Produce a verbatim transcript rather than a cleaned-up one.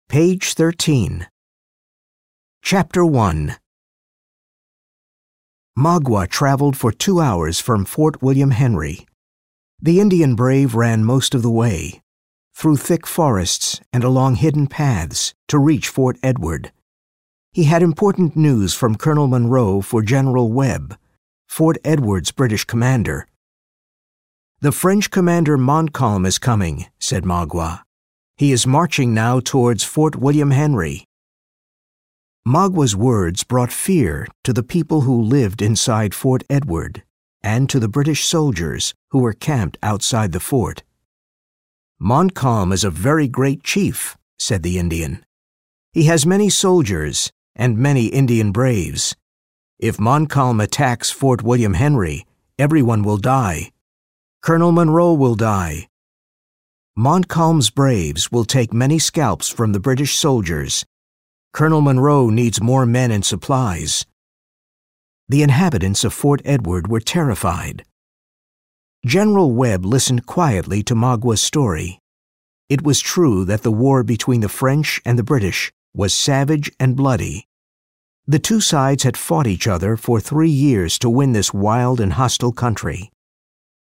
Page thirteen. Chapter one. Magua traveled for two hours from Fort William Henry. The Indian brave ran most of the way, through thick forests and along hidden paths, to reach Fort Edward. He had important news from Colonel Monroe for General Webb, Fort Edward's British commander. "The French commander Montcalm is coming," said Magua. "He is marching now towards Fort William Henry." Magua's words brought fear to the people who lived inside Fort Edward and to the British soldiers who were camped outside the fort. "Montcalm is a very great chief," said the Indian. "He has many soldiers and many Indian braves. If Montcalm attacks Fort William Henry, everyone will die. Colonel Monroe will die. Montcalm's braves will take many scalps from the British soldiers. Colonel Monroe needs more men and supplies." The inhabitants of Fort Edward were terrified. General Webb listened quietly to Magua's story. It was true that the war between the French and the British was savage and bloody. The two sides had fought each other for three years to win this wild and hostile country.